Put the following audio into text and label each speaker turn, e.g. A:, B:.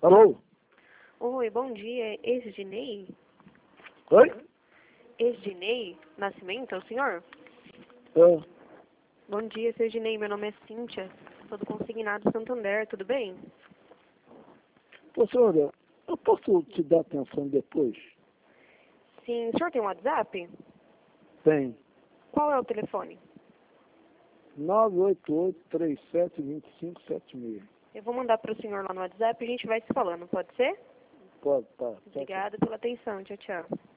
A: Alô?
B: Oi, bom dia. Ex-Dinei?
A: Oi?
B: Ex-Dinei Nascimento, é o senhor?
A: É.
B: Bom dia, seu Dinei. Meu nome é Cíntia. Sou do Consignado Santander, tudo bem?
A: Ô, senhora, eu posso te dar atenção depois?
B: Sim, o senhor tem um WhatsApp?
A: Tem.
B: Qual é o telefone?
A: 988-372576.
B: Eu vou mandar para o senhor lá no WhatsApp e a gente vai se falando, pode ser?
A: Pode, tá.
B: Obrigada pela atenção. Tchau, tchau.